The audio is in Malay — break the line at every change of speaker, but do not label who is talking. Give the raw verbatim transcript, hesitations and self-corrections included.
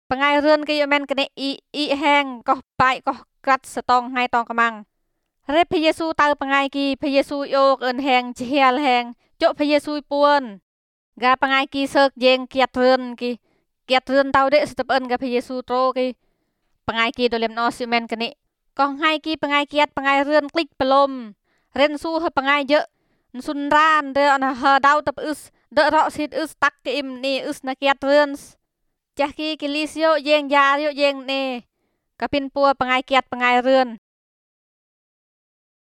pengai rươn ke yo men kene i i hang ko pai ko kat setong hai tong kamang re phe Yesu tau pengai ki phe Yesu yo ơn hang chial hang cho phe Yesu puan ga pengai ki sek jeng kiat rươn ki kiat rươn tau de step ơn ga phe Yesu tro ki pengai ki dolem no si men kene ko hai ki pengai kiat pengai rươn klik pelom ren su ha pengai je sun ran de on ha dau tap us de ro sit us tak ke im ni us na kiat rươn chah ki kilisio jeng ya yo jeng ne kapin pua pengai kiat pengai rươn